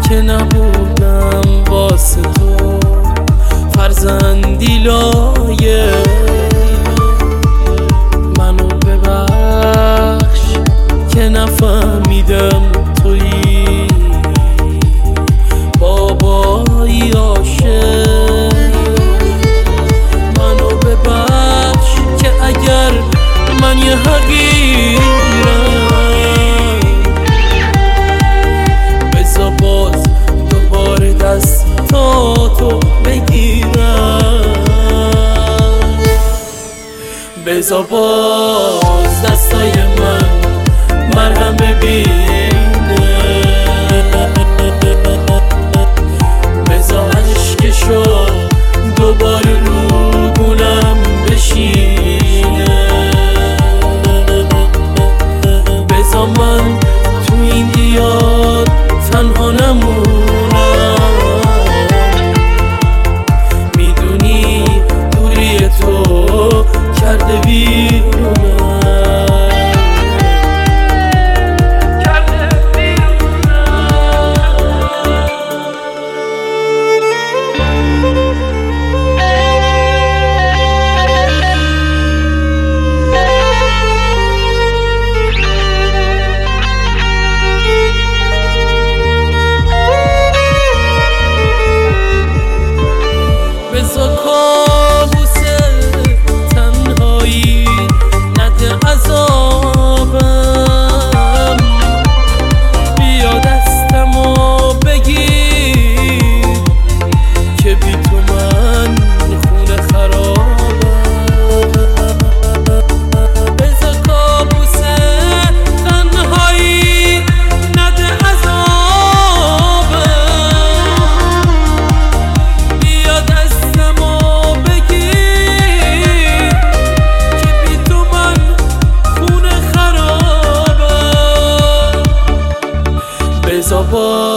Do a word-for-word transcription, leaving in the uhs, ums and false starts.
که نبودم واسه تو فرزندی لایق. منو ببخش که نفهمیدم تویی بابایی عاشق. منو ببخش که اگر من یه حقیرم بذار باز دوباره دستاتو بگیرم. بذار باز دستای من مرهم ببینه. بذار عشقشو دوباره رو گونم بشینه. بذار من تو این یاد تنها نمونم. میدونی دوری تو کرده بیرونم. بذار کابوس تنهایی نده عذابم. بیا دستمو بگیر که بی تو من خونه خرابم. بذار کابوس تنهایی نده عذابم. بیا دستمو بگیر که بی تو من خونه خرابم. بذار